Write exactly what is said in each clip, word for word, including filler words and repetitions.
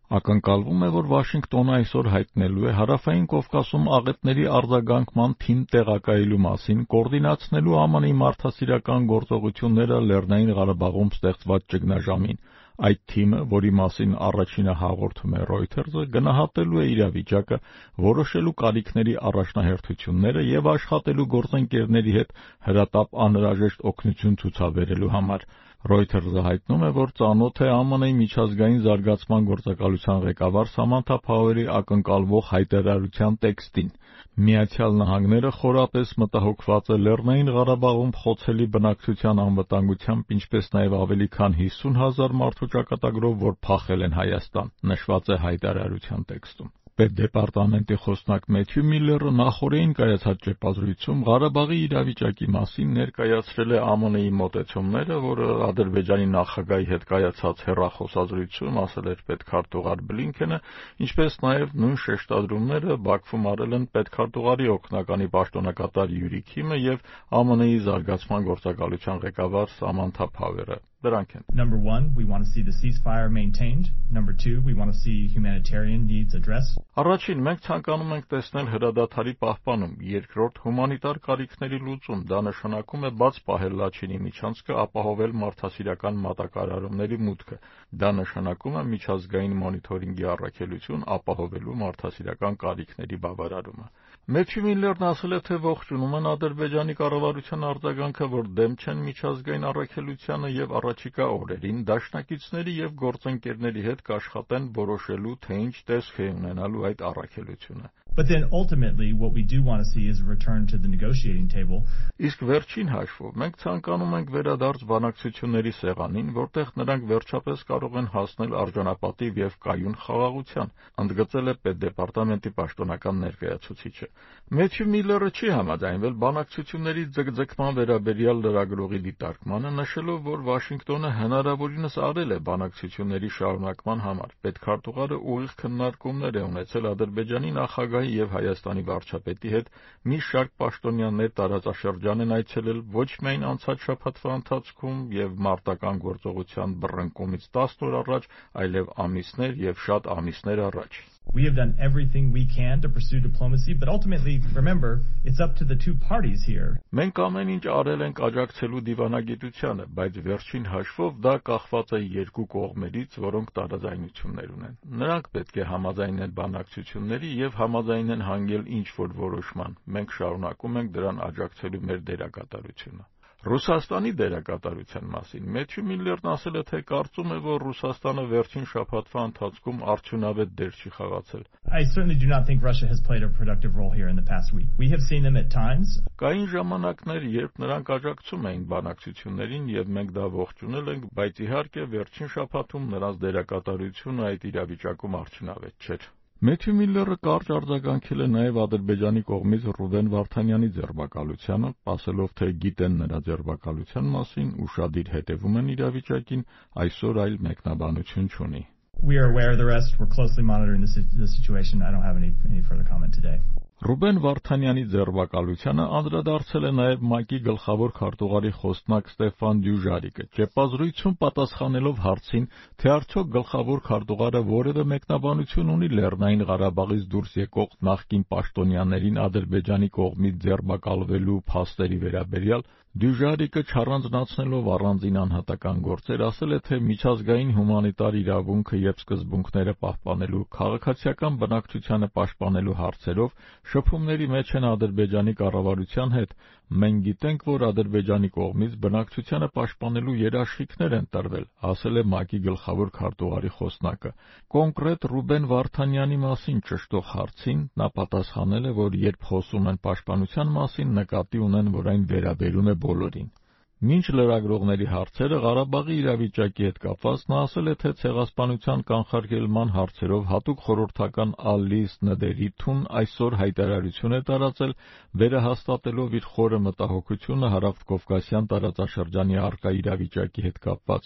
Ակնկալվում է, որ Վաշինգտոնը այսօր հայտնելու է Հարավային Կովկասում աղետների արձագանքման թիմ տեղակայելու մասին, կոորդինացնելու ԱՄՆ-ի մարդասիրական գործողությունները Լեռնային Ղարաբաղում ստեղծված ճգնաժամին։ Այդ թիմը, որի մասին առաջինը հաղորդում է Reuters-ը, գնահատելու է իրավիճակը, որոշելու կարիքների առաջնահերթությունները և աշխատելու գործընկերների հետ հրատապ անհրաժեշտ օգնություն ցուցաբերելու համար։ Reuters-ը հայտնում է, որ ծանոթ է ԱՄՆ-ի միջազգային զարգացման գործակալության ղեկավար Սամանթա Փաուերի ակնկալվող հայտարարության տեքստին։ Միացյալ Նահանգները խորապես մտահոգված է Լեռնային Ղարաբաղում խոցելի բնակչության անվտանգությամբ, ինչպես նաև ավելի քան հիսուն հազար մարդու ճակատագրով, որ փախել են Հայաստան, նշված է հայտարարության տեքստում։ Պետդեպարտամենտի խոսնակ Մեթյու Միլլերը նախօրեին կայացած ճեպազրույցում Ղարաբաղի իրավիճակի մասին ներկայացրել է ԱՄՆ-ի մոտեցումները, որը Ադրբեջանի նախագահի հետ կայացած հեռախոսազրույցում ասել էր պետքարտուղար Բլինքենը, ինչպես նաև նույն շեշտադրումները Բաքվում արել են պետքարտուղարի օգնականի պաշտոնակատար Յուրի Քիմը և ԱՄՆ-ի զարգացման գործակալության ղեկավար Սամանթա Փաուերը։ Դրանք են. Number one, we want to see the ceasefire maintained. Number two, we want to see humanitarian needs addressed. Առաջին, մենք ցանկանում ենք տեսնել հրադադարի պահպանում, երկրորդ, հումանիտար կարիքների լուծում, դա նշանակում է բաց պահել Լաչինի միջանցքը, ապահովել մարդասիրական մատակարարումների մուտքը, դա նշանակում է միջազգային մոնիթորինգի առաքելություն, ապահովելու մարդասիրական կարիքների բավարարումը։ Մեթյու Միլլերն ասել է, թե ողջունում են Ադրբեջանի կառավարության արձագանքը, որ դեմ չեն միջազգային առաքելությանը և առաջիկա օրերին դաշնակիցների և գործընկերների հետ կաշխատեն որոշելու, թե ինչ տեսք է ունենալու այդ առաքելությունը։ But then ultimately what we do want to see is a return to the negotiating table. Իսկ վերջին հաշվով մենք ցանկանում ենք վերադարձ բանակցությունների սեղանին, որտեղ նրանք վերջապես կարող են հասնել արժանապատիվ և կայուն խաղաղության, ընդգծել է Պետդեպարտամենտի պաշտոնական ներկայացուցիչը։ Մեթյու Միլլերը չի համաձայնվել բանակցությունների ձգձգման վերաբերյալ լրագրողի դիտարկմանը, նշելով, որ Վաշինգտոնը հնարավորինս արել է բանակցությունների շարունակման համար։ Պետքարտուղարը ուղիղ քննարկումներ է ունեցել Ադրբեջանի նախագահի և Հայաստանի վարչապետի հետ, մի շարք պաշտոնյաներ տարածաշրջան են այցելել ոչ միայն անցած շաբաթվա ընթացքում և մարտական գործողության բռնկումից տասն օր առաջ, այլև ամիսներ և շատ ամիսներ առաջ։ We have done everything we can to pursue diplomacy, but ultimately, remember, it's up to the two parties here. Մենք ամեն ինչ արել ենք աջակցելու դիվանագիտությանը, բայց վերջին հաշվով դա կախված է երկու կողմերից, որոնք տարաձայնություններ ունեն։ Նրանք պետք է համաձայնեն բանակցությունների և համաձայնեն հանգել ինչ-որ որոշման։ Մենք շարունակում ենք դրան աջակցելու մեր դերակատարությունը։ Ռուսաստանի դերակատարության մասին Մեթյու Միլլերն ասել է, թե կարծում է, որ Ռուսաստանը վերջին շաբաթվա ընթացքում արդյունավետ դեր չի խաղացել։ I certainly do not think Russia has played a productive role here in the past week. We have seen them at times. Կային ժամանակներ, երբ նրանք աջակցում էին բանակցություններին և մենք դա ողջունել ենք, բայց իհարկե վերջին շաբաթում նրանց դերակատարությունը այդ իրավիճակում արդյունավետ չէր։ Մեթյու Միլլերը կարճ արձագանքել է նաև Ադրբեջանի կողմից Ռուբեն Վարդանյանի ձերբակալությանը, ասելով, թե գիտեն նրա ձերբակալության մասին, ուշադիր հետևում են իրավիճակին, այսօր այլ մեկնաբանություն չունի։ We are aware of the rest. We're closely monitoring the, the situation. I don't have any, any further comment today. Ռուբեն Վարդանյանի ձերբակալությանը անդրադարձել է նաև ՄԱԿ-ի գլխավոր քարտուղարի խոսնակ Ստեֆան Դյուժարիկը, ճեպազրույցում պատասխանելով հարցին, թե արդյոք գլխավոր քարտուղարը որևէ մեկնաբանություն ունի Լեռնային Ղարաբաղից դուրս եկող նախկին պաշտոնյաներին Ադրբեջանի կողմից ձերբակալվելու փաստերի վերաբերյալ, Դյուժարիկը չառանձնացնելով առանձին անհատական գործեր ասել է, թե միջազգային հումանիտար իրավունքը և սկզբունքները պահպանելու, քաղաքացիական բնակչությանը պաշտպանելու հարցերով շփումների մեջ են Ադրբեջանի կառավարության հետ։ Մենք գիտենք, որ Ադրբեջանի կողմից բնակչությանը պաշտպանելու երաշխիքներ են տրվել, ասել է ՄԱԿ-ի գլխավոր քարտուղարի խոսնակը։ Կոնկրետ Ռուբեն Վարդանյանի մասին ճշտող հարցին նա պատասխանել է, որ երբ խոսում են պաշտպանության մասին, նկատի ունեն, որ այն վերաբերում է բոլորին։ Մինչ լրագրողների հարցերը Ղարաբաղի իրավիճակի հետ կապված նա ասել է, թե ցեղասպանության կանխարգելման հարցերով հատուկ խորհրդական Ալիս Նդերիթուն այսօր հայտարարություն է տարածել, վերահաստատելով իր խորը մտահոգությունը հարավկովկասյան տարածաշրջանի առկա իրավիճակի հետ կապված։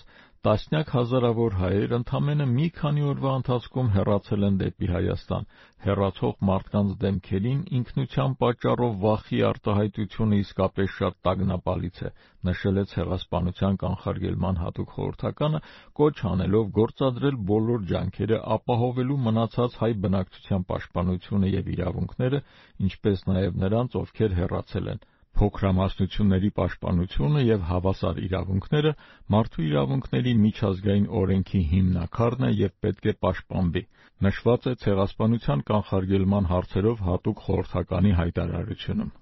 Տասնյակ հազարավոր հայեր ընդամենը մի քանի օրվա ընթացքում հեռացել են դեպի Հայաստան։ Հեռացող մարդկանց դեմքերին ինքնության պատճառով վախի արտահայտությունը իսկապես շատ տագնապալից է, նշել է Ցեղասպանության կանխարգելման հատուկ խորհրդականը, կոչ անելով գործադրել բոլոր ջանքերը ապահովելու մնացած հայ բնակչության պաշտպանությունը և իրավունքները, ինչպես նաև նրանց, ովքեր հեռացել են։ Փոքրամասնությունների պաշտպանությունը և հավասար իրավունքները մարդու իրավունքների միջազգային օրենքի հիմնաքարն է և պետք է պաշտպանվի, նշված է Ցեղասպանության կանխարգելման հարցերով հատուկ խորհրդականի հայտարարությունում։